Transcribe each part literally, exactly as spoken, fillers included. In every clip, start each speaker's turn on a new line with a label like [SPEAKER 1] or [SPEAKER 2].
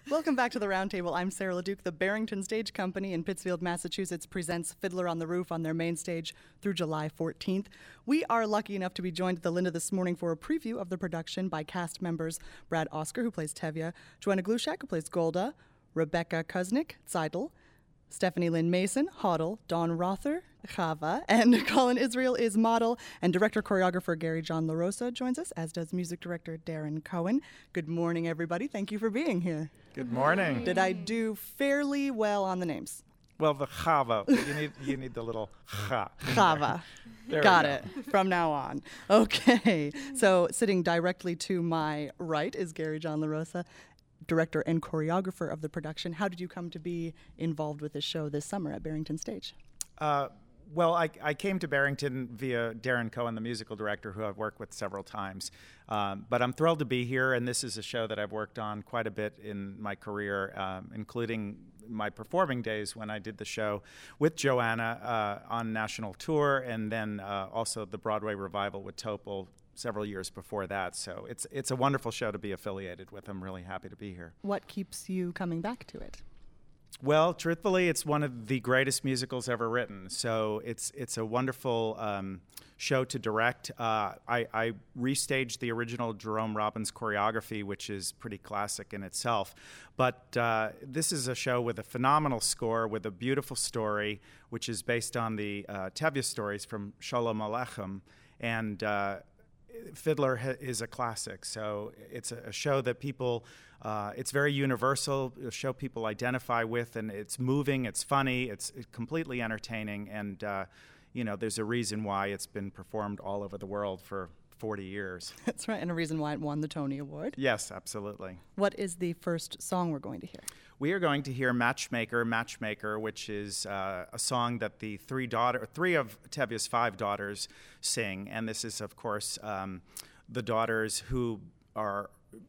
[SPEAKER 1] Welcome back to the Roundtable. I'm Sarah LeDuc. The Barrington Stage Company in Pittsfield, Massachusetts presents Fiddler on the Roof on their main stage through July fourteenth. We are lucky enough to be joined at the Linda this morning for a preview of the production by cast members Brad Oscar, who plays Tevye, Joanna Glushak, who plays Golda, Rebecca Kuznick, Zeidel, Stephanie Lynn Mason, Hodel, Dawn Rother, Chava, and Colin Israel is model, and director-choreographer Gary John LaRosa joins us, as does music director Darren Cohen. Good morning, everybody. Thank you for being here.
[SPEAKER 2] Good morning.
[SPEAKER 1] Did I do fairly well on the names?
[SPEAKER 2] Well, the Chava, you need you need the little cha.
[SPEAKER 1] Chava. Got it. From now on. Okay. So sitting directly to my right is Gary John LaRosa, director and choreographer of the production. How did you come to be involved with this show this summer at Barrington Stage?
[SPEAKER 2] Uh, well, I, I came to Barrington via Darren Cohen, the musical director, who I've worked with several times. Um, but I'm thrilled to be here, and this is a show that I've worked on quite a bit in my career, um, including my performing days when I did the show with Joanna uh, on national tour, and then uh, also the Broadway revival with Topol several years before that. So it's it's a wonderful show to be affiliated with. I'm really happy to be here.
[SPEAKER 1] What keeps you coming back to it?
[SPEAKER 2] Well, truthfully, it's one of the greatest musicals ever written. So it's it's a wonderful um, show to direct. Uh, I, I restaged the original Jerome Robbins choreography, which is pretty classic in itself. But uh, this is a show with a phenomenal score, with a beautiful story, which is based on the uh, Tevye stories from Sholem Aleichem. And uh, Fiddler ha- is a classic, so it's a, a show that people, uh, it's very universal, a show people identify with, and it's moving, it's funny, it's, it's completely entertaining, and, uh, you know, there's a reason why it's been performed all over the world for forty years.
[SPEAKER 1] That's right, and a reason why it won the Tony Award.
[SPEAKER 2] Yes, absolutely.
[SPEAKER 1] What is the first song we're going to hear?
[SPEAKER 2] We are going to hear Matchmaker, Matchmaker, which is uh, a song that the three daughter, three of Tevye's five daughters sing. And this is, of course, um, the daughters who are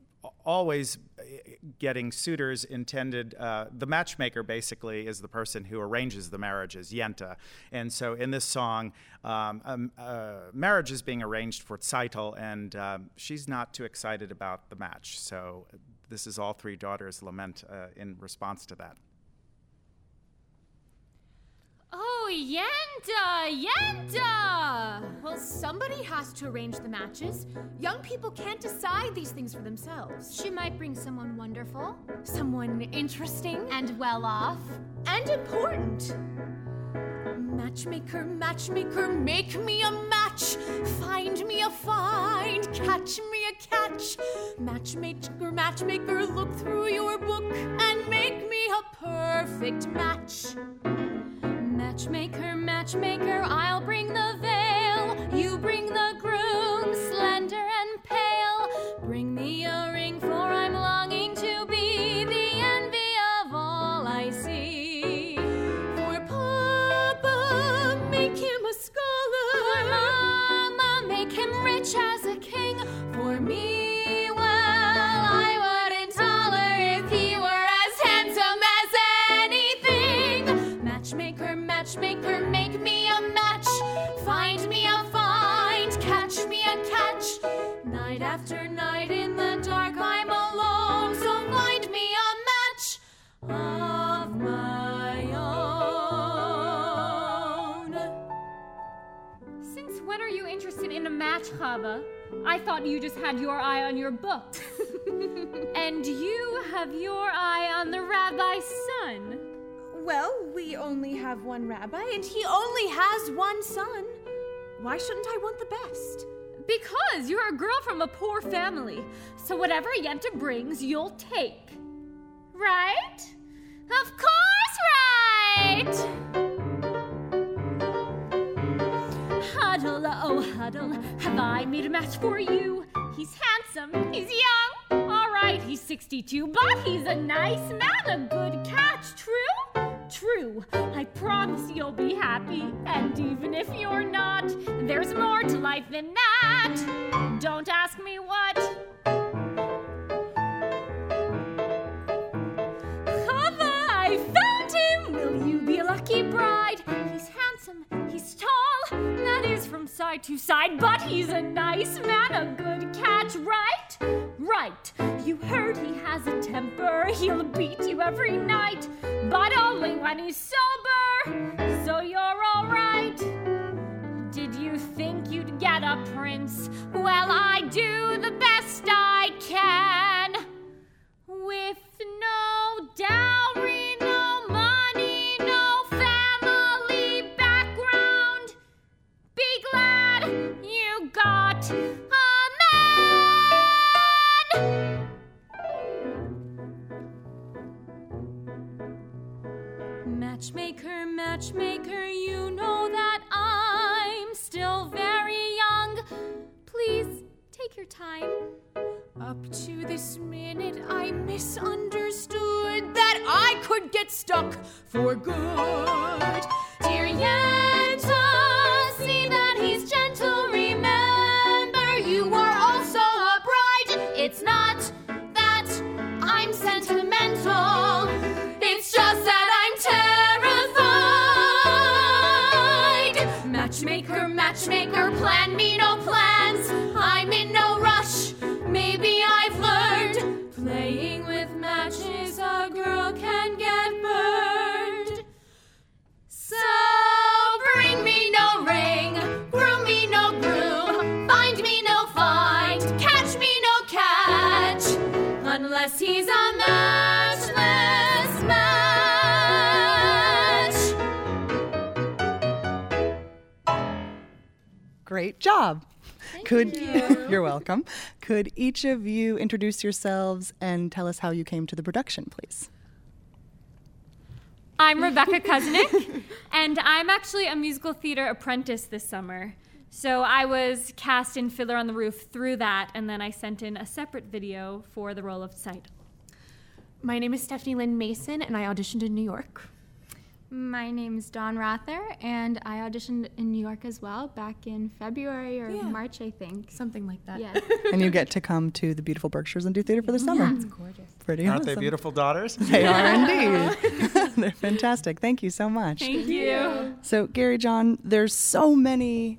[SPEAKER 2] always getting suitors intended. Uh, the matchmaker, basically, is the person who arranges the marriages, Yenta. And so in this song, um, um, uh, marriage is being arranged for Zeidel, and um, she's not too excited about the match. So this is all three daughters' lament uh, in response to that.
[SPEAKER 3] Oh, Yenta! Yenta! Well, somebody has to arrange the matches. Young people can't decide these things for themselves. She might bring someone wonderful, someone interesting, and well off, and important. Matchmaker, matchmaker, make me a match. Find me a find, catch me a catch. Matchmaker, matchmaker, look through your book and make me a perfect match. Matchmaker, matchmaker, I'll bring the veil. You bring the groom, slender and pale. Bring me a ring, for I'm longing to be the envy of all I see. For Papa, make him a scholar. For Mama, make him rich as a king. For me, well, I wouldn't holler if he were as handsome as anything. Matchmaker, matchmaker, make me a match. Find me a find, catch me a catch. Night after night in the dark I'm alone, so find me a match of my own.
[SPEAKER 4] Since when are you interested in a match, Chava? I thought you just had your eye on your book. And you have your eye on the rabbi's son.
[SPEAKER 3] Well, we only have one rabbi, and he only has one son. Why shouldn't I want the best?
[SPEAKER 4] Because you're a girl from a poor family, so whatever Yenta brings, you'll take. Right? Of course, right! Huddle, oh huddle, have I made a match for you? He's handsome, he's young, all right, he's sixty-two, but he's a nice man, a good catch, true? True, I promise you'll be happy, and even if you're not, there's more to life than that. Don't ask me what. Chava, I found him! Will you be a lucky bride? He's handsome, he's tall, that is from side to side, but he's a nice man, a good catch, right? Right. You you heard he has a temper? He'll beat you every night, but only when he's sober. So you're all right. Did you think you'd get a prince? Well, I do the best I can. With no dowry, no money, no family background. Be glad you got a man. Matchmaker, matchmaker, you know that I'm still very young. Please take your time. Up to this minute, I misunderstood that I could get stuck for good. Dear Yenta, see that he's gentle. Remember, you are also a bride. It's not that I'm sentimental. It's just that I'm terrified. Matchmaker, matchmaker, plan me no plans. I'm in no rush. Maybe I've learned playing with matches, a girl can get burned. So bring me no ring, groom me no groom, find me no find, catch me no catch, unless he's a matchless match.
[SPEAKER 1] Great job.
[SPEAKER 4] Thank
[SPEAKER 1] Could
[SPEAKER 4] you.
[SPEAKER 1] You're welcome. Could each of you introduce yourselves and tell us how you came to the production, please?
[SPEAKER 4] I'm Rebecca Kuznick, and I'm actually a musical theater apprentice this summer. So I was cast in Fiddler on the Roof through that, and then I sent in a separate video for the role of Seidel.
[SPEAKER 5] My name is Stephanie Lynn Mason, and I auditioned in New York.
[SPEAKER 3] My name's Dawn Rother, and I auditioned in New York as well back in February or
[SPEAKER 5] Yeah.
[SPEAKER 3] March, I think.
[SPEAKER 5] Something like that.
[SPEAKER 3] Yes.
[SPEAKER 1] And you get to come to the beautiful Berkshires and do theater for the summer.
[SPEAKER 3] Yeah,
[SPEAKER 5] It's gorgeous.
[SPEAKER 1] Pretty
[SPEAKER 2] Aren't
[SPEAKER 1] awesome.
[SPEAKER 2] they beautiful daughters?
[SPEAKER 1] They are indeed. They're fantastic. Thank you so much.
[SPEAKER 4] Thank you.
[SPEAKER 1] So, Gary John, there's so many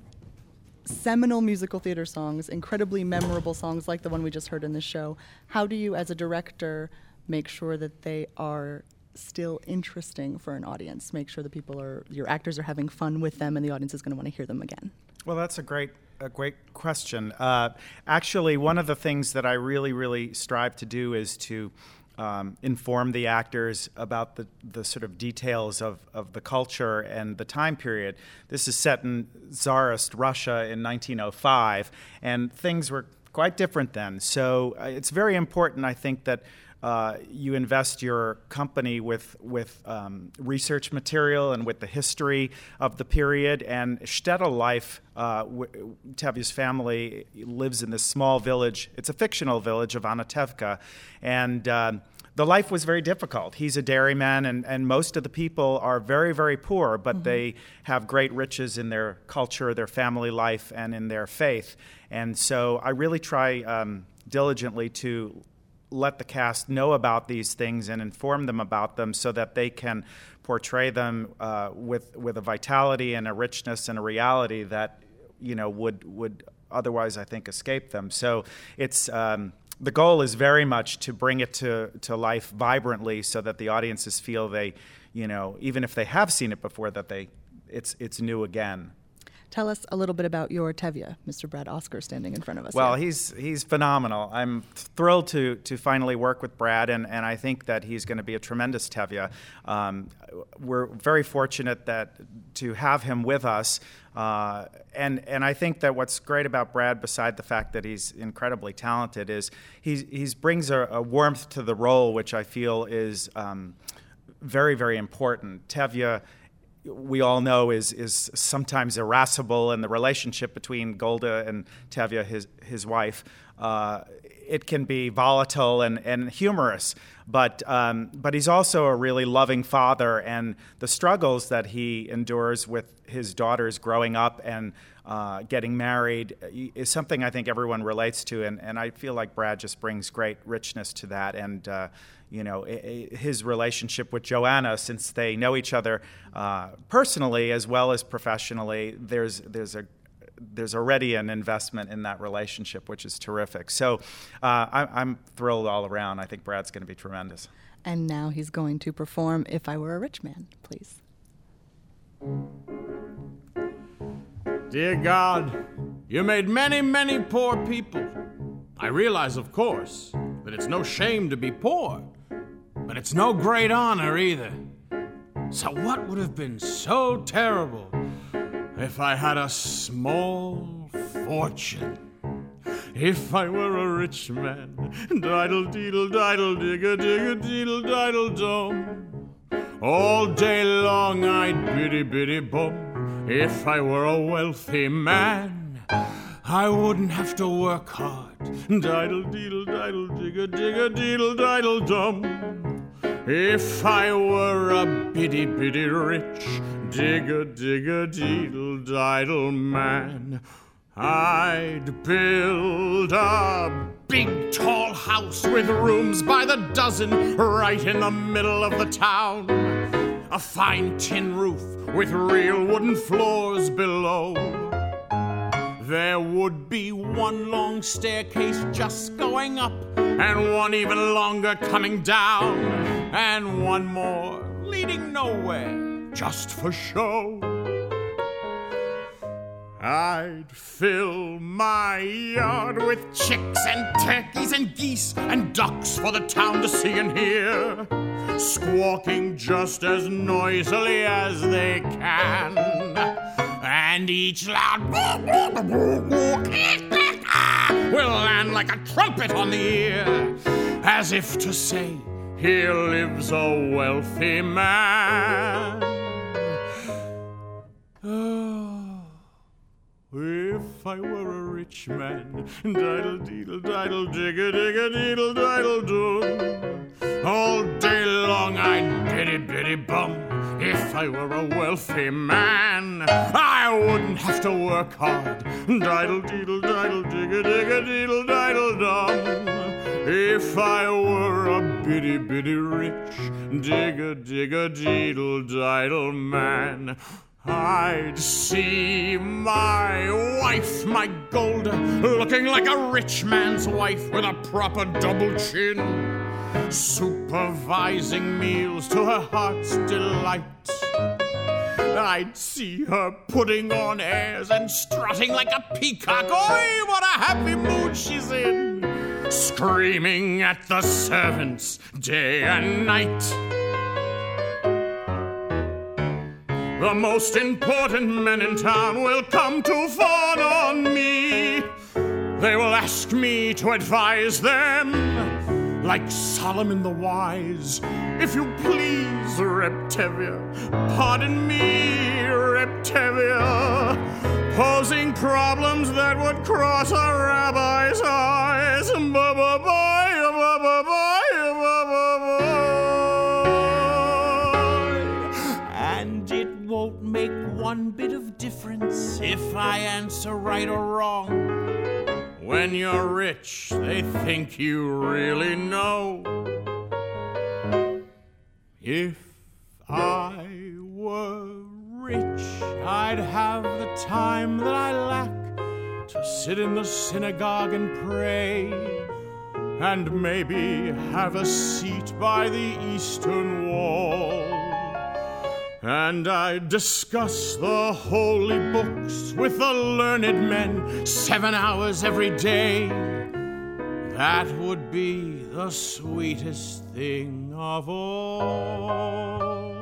[SPEAKER 1] seminal musical theater songs, incredibly memorable songs like the one we just heard in this show. How do you, as a director, make sure that they are still interesting for an audience? Make sure that people are, your actors are having fun with them and the audience is going to want to hear them again.
[SPEAKER 2] Well, that's a great, a great question. Uh, actually, one of the things that I really, really strive to do is to um, inform the actors about the, the sort of details of, of the culture and the time period. This is set in Tsarist Russia in nineteen oh five, and things were quite different then. So uh, it's very important, I think, that Uh, you invest your company with with um, research material and with the history of the period. And shtetl life, uh, w- Tevye's family lives in this small village. It's a fictional village of Anatevka, and uh, the life was very difficult. He's a dairyman, and, and most of the people are very, very poor, but mm-hmm. they have great riches in their culture, their family life, and in their faith. And so I really try um, diligently to let the cast know about these things and inform them about them so that they can portray them uh, with with a vitality and a richness and a reality that, you know, would would otherwise, I think, escape them. So it's um, the goal is very much to bring it to, to life vibrantly so that the audiences feel they, you know, even if they have seen it before, that they it's it's new again.
[SPEAKER 1] Tell us a little bit about your Tevye, Mister Brad Oscar, standing in front of us.
[SPEAKER 2] Well,
[SPEAKER 1] here.
[SPEAKER 2] he's he's phenomenal. I'm thrilled to to finally work with Brad, and, and I think that he's going to be a tremendous Tevye. Um, we're very fortunate that to have him with us, uh, and and I think that what's great about Brad, beside the fact that he's incredibly talented, is he he's brings a, a warmth to the role, which I feel is um, very very important. Tevye, we all know, is is sometimes irascible, and the relationship between Golda and Tevye, his his wife, uh, it can be volatile and, and humorous. But um, but he's also a really loving father, and the struggles that he endures with his daughters growing up and uh, getting married is something I think everyone relates to, and, and I feel like Brad just brings great richness to that. And uh, you know, his relationship with Joanna, since they know each other uh, personally as well as professionally, there's there's a there's already an investment in that relationship, which is terrific. So uh, I, I'm thrilled all around. I think Brad's going to be tremendous.
[SPEAKER 1] And now he's going to perform If I Were a Rich Man, please.
[SPEAKER 6] Dear God, you made many, many poor people. I realize, of course, that it's no shame to be poor, but it's no great honor either. So what would have been so terrible if I had a small fortune? If I were a rich man, diddle deedle diddle digga digga deedle diddle dum. All day long I'd biddy biddy bum. If I were a wealthy man, I wouldn't have to work hard. Diddle deedle diddle digga digga deedle diddle dum. If I were a biddy biddy rich, digga digga deedle diddle man, I'd build a big tall house with rooms by the dozen right in the middle of the town. A fine tin roof with real wooden floors below. There would be one long staircase just going up, and one even longer coming down, and one more leading nowhere, just for show. I'd fill my yard with chicks and turkeys and geese and ducks for the town to see and hear, squawking just as noisily as they can. And each loud will land like a trumpet on the ear, as if to say, here lives a wealthy man. Oh, if I were a rich man, diddle deedle diddle digga digga deedle diddle doo. All day long I'd biddy biddy bum. If I were a wealthy man, I wouldn't have to work hard. Diddle deedle diddle digga digga deedle diddle dum. If I were a biddy biddy rich, digga digga deedle diddle man, I'd see my wife, my Golda, looking like a rich man's wife with a proper double chin, supervising meals to her heart's delight. I'd see her putting on airs and strutting like a peacock. Oi, what a happy mood she's in, screaming at the servants day and night. The most important men in town will come to fawn on me. They will ask me to advise them, like Solomon the Wise. If you please, Reptavia, pardon me, Reptavia, posing problems that would cross a rabbi's eyes. Ba-ba-bye, ba-ba-bye, ba-ba-bye. And it won't make one bit of difference if I answer right or wrong. When you're rich, they think you really know. If I were rich, I'd have the time that I lack to sit in the synagogue and pray, and maybe have a seat by the eastern wall. And I'd discuss the holy books with the learned men seven hours every day. That would be the sweetest thing of all.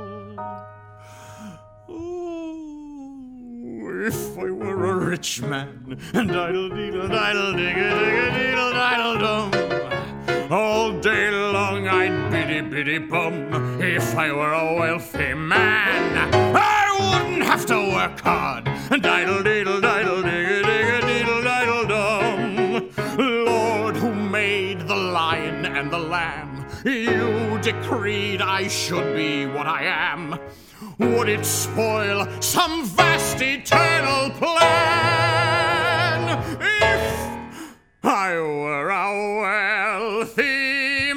[SPEAKER 6] Ooh, if I were a rich man, diddle deedle diddle digga digga deedle diddle dum. All day long I'd biddy biddy bum. If I were a wealthy man, I wouldn't have to work hard. Diddle deedle diddle digga digga deedle diddle dum. Lord, who made the lion and the lamb, you decreed I should be what I am. Would it spoil some vast eternal plan if I were a wealthy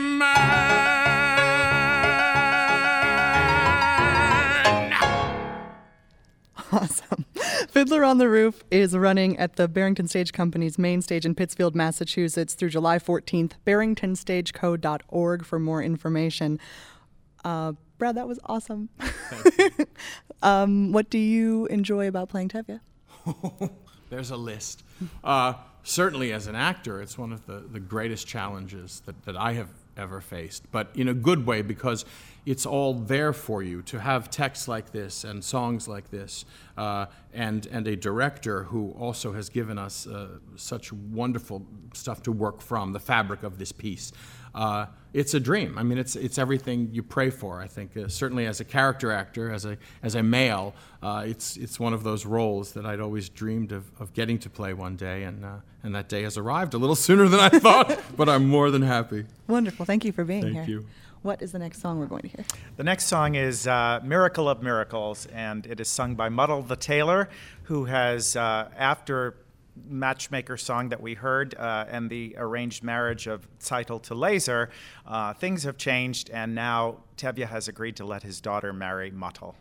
[SPEAKER 6] man?
[SPEAKER 1] Awesome. Fiddler on the Roof is running at the Barrington Stage Company's main stage in Pittsfield, Massachusetts through July fourteenth. barrington stage co dot org for more information. Uh, Brad, that was awesome. um, what do you enjoy about playing Tevye?
[SPEAKER 6] There's a list. Uh, certainly as an actor, it's one of the, the greatest challenges that, that I have ever faced, but in a good way, because it's all there for you to have texts like this and songs like this, uh, and and a director who also has given us uh, such wonderful stuff to work from, the fabric of this piece. Uh, it's a dream. I mean, it's it's everything you pray for. I think uh, certainly as a character actor, as a as a male, uh, it's it's one of those roles that I'd always dreamed of, of getting to play one day, and uh, and that day has arrived a little sooner than I thought. But I'm more than happy.
[SPEAKER 1] Wonderful. Thank you for being
[SPEAKER 6] Thank
[SPEAKER 1] here.
[SPEAKER 6] Thank you.
[SPEAKER 1] What is the next song we're going to hear?
[SPEAKER 2] The next song is uh, Miracle of Miracles, and it is sung by Muddle the Tailor, who has, uh, after Matchmaker song that we heard uh, and the arranged marriage of Title to Laser, uh, things have changed, and now Tevye has agreed to let his daughter marry Muddle.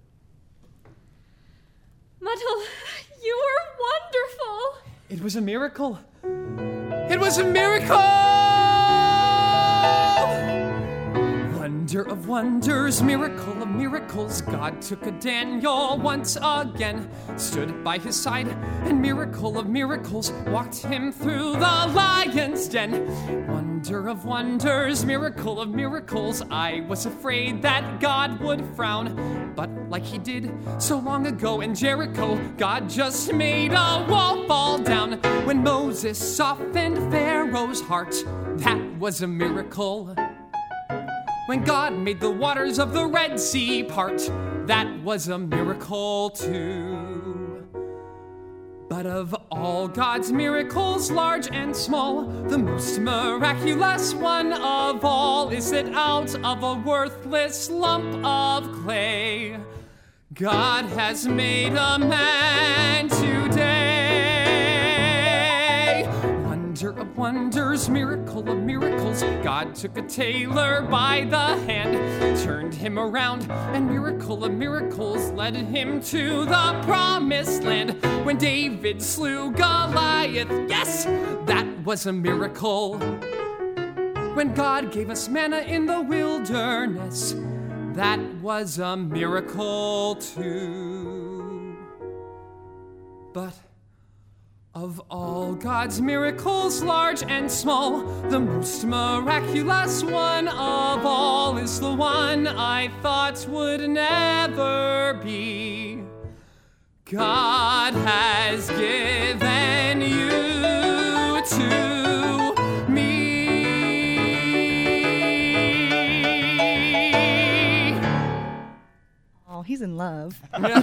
[SPEAKER 4] Muddle, you were wonderful.
[SPEAKER 7] It was a miracle. It was a miracle! Wonder of wonders, miracle of miracles, God took a Daniel once again, stood by his side, and miracle of miracles, walked him through the lion's den. Wonder of wonders, miracle of miracles, I was afraid that God would frown, but like he did so long ago in Jericho, God just made a wall fall down. When Moses softened Pharaoh's heart, that was a miracle. When God made the waters of the Red Sea part, that was a miracle too. But of all God's miracles, large and small, the most miraculous one of all is that out of a worthless lump of clay, God has made a man today. Wonder of wonders, miracle of miracles, God took a tailor by the hand, turned him around, and miracle of miracles led him to the promised land. When David slew Goliath, yes, that was a miracle. When God gave us manna in the wilderness, that was a miracle too. But of all God's miracles, large and small, the most miraculous one of all is the one I thought would never be. God has given you to me.
[SPEAKER 1] Oh, he's in love.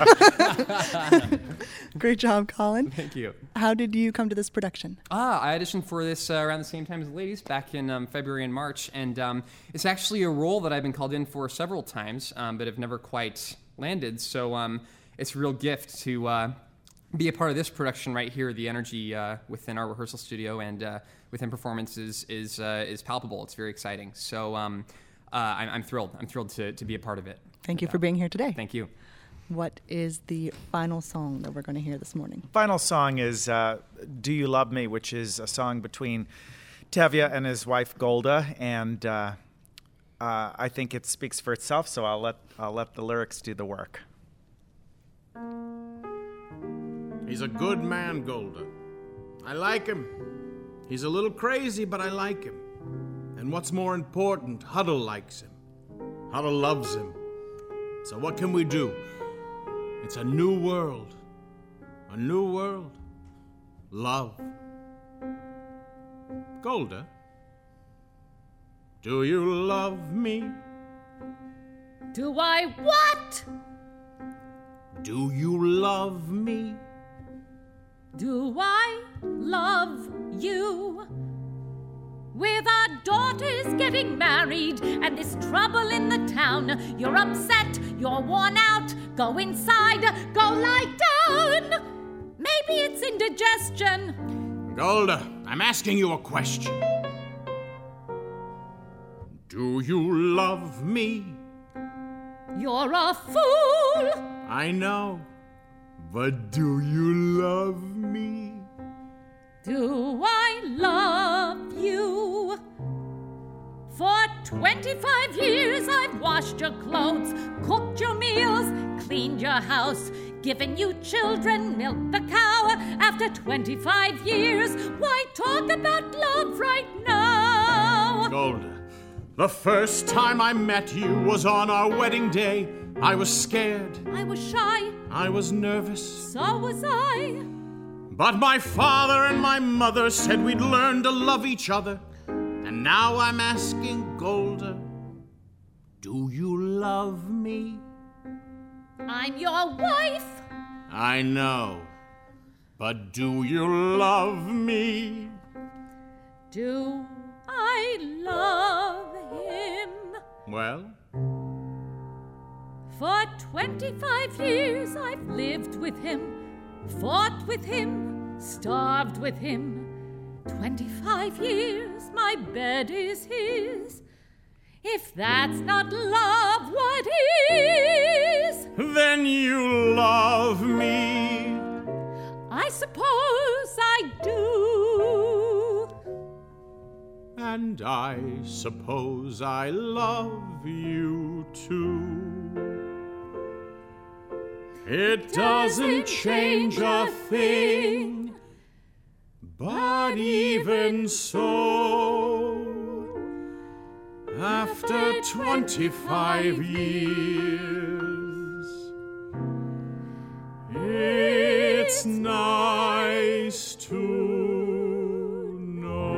[SPEAKER 1] Great job, Colin.
[SPEAKER 7] Thank you.
[SPEAKER 1] How did you come to this production?
[SPEAKER 7] Ah, I auditioned for this uh, around the same time as the ladies, back in um, February and March, and um, it's actually a role that I've been called in for several times, um, but have never quite landed, so um, it's a real gift to uh, be a part of this production right here. The energy uh, within our rehearsal studio and uh, within performances is, uh, is palpable. It's very exciting, so um, uh, I'm, I'm thrilled. I'm thrilled to, to be a part of it.
[SPEAKER 1] Thank you for being here today.
[SPEAKER 7] Thank you.
[SPEAKER 1] What is the final song that we're going to hear this morning?
[SPEAKER 2] Final song is uh, Do You Love Me, which is a song between Tevye and his wife Golda, and uh, uh, I think it speaks for itself, so I'll let, I'll let the lyrics do the work.
[SPEAKER 6] He's a good man, Golda. I like him. He's a little crazy, but I like him. And what's more important, Huddle likes him. Huddle loves him. So what can we do? It's a new world. A new world. Love. Golda, do you love me?
[SPEAKER 4] Do I what?
[SPEAKER 6] Do you love me?
[SPEAKER 4] Do I love you? With our daughters getting married and this trouble in the town, you're upset, you're worn out, go inside, go lie down. Maybe it's indigestion.
[SPEAKER 6] Golda, I'm asking you a question. Do you love me?
[SPEAKER 4] You're a fool.
[SPEAKER 6] I know, But do you love me?
[SPEAKER 4] Do I love you? For twenty-five years I've washed your clothes, cooked your meals, cleaned your house, given you children, milked the cow. After twenty-five years, why talk about love right now?
[SPEAKER 6] Golda, the first time I met you was on our wedding day. I was scared.
[SPEAKER 4] I was shy.
[SPEAKER 6] I was nervous.
[SPEAKER 4] So was I.
[SPEAKER 6] But my father and my mother said we'd learn to love each other. And now I'm asking Golda, do you love me?
[SPEAKER 4] I'm your wife.
[SPEAKER 6] I know, but do you love me?
[SPEAKER 4] Do I love him?
[SPEAKER 6] Well?
[SPEAKER 4] For twenty-five years I've lived with him, fought with him, starved with him. Twenty-five years my bed is his. If that's not love, what is?
[SPEAKER 6] Then you love me.
[SPEAKER 4] I suppose I do.
[SPEAKER 6] And I suppose I love you too. It doesn't change a thing, but even so, after twenty-five years, it's nice to know.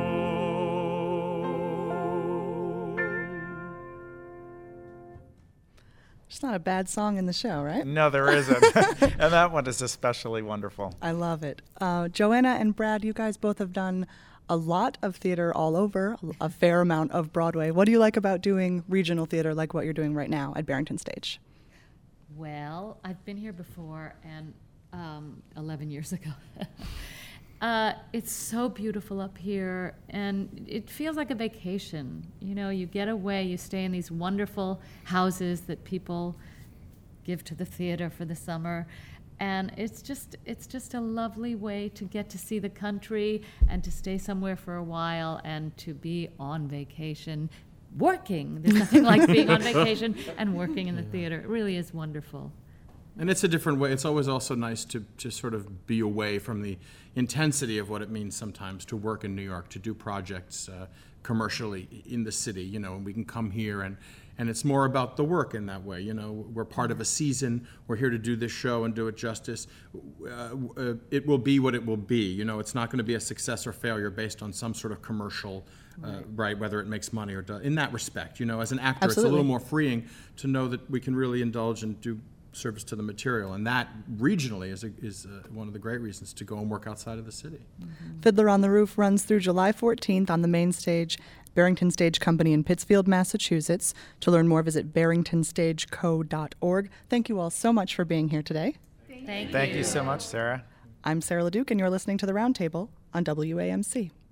[SPEAKER 1] It's not a bad song in the show, right?
[SPEAKER 2] No, there isn't. And that one is especially wonderful.
[SPEAKER 1] I love it. Uh, Joanna and Brad, you guys both have done a lot of theater all over, a fair amount of Broadway. What do you like about doing regional theater like what you're doing right now at Barrington Stage?
[SPEAKER 8] Well, I've been here before, and um, eleven years ago. uh, it's so beautiful up here, and it feels like a vacation. You know, you get away, you stay in these wonderful houses that people give to the theater for the summer. And it's just it's just a lovely way to get to see the country and to stay somewhere for a while and to be on vacation, working. There's nothing like being on vacation and working in the theater. It really is wonderful.
[SPEAKER 6] And it's a different way. It's always also nice to, to sort of be away from the intensity of what it means sometimes to work in New York, to do projects uh, commercially in the city, you know, and we can come here and And it's more about the work in that way. You know, we're part of a season. We're here to do this show and do it justice. Uh, uh, it will be what it will be. You know, it's not going to be a success or failure based on some sort of commercial, uh, right. right, whether it makes money or does. In that respect, you know, as an actor,
[SPEAKER 1] Absolutely.
[SPEAKER 6] It's a little more freeing to know that we can really indulge and do service to the material. And that regionally is, a, is uh, one of the great reasons to go and work outside of the city.
[SPEAKER 1] Mm-hmm. Fiddler on the Roof runs through July fourteenth on the main stage, Barrington Stage Company in Pittsfield, Massachusetts. To learn more, visit barrington stage co dot org. Thank you all so much for being here today.
[SPEAKER 8] Thank you.
[SPEAKER 2] Thank you so much, Sarah.
[SPEAKER 1] I'm Sarah LeDuc, and you're listening to The Roundtable on W A M C.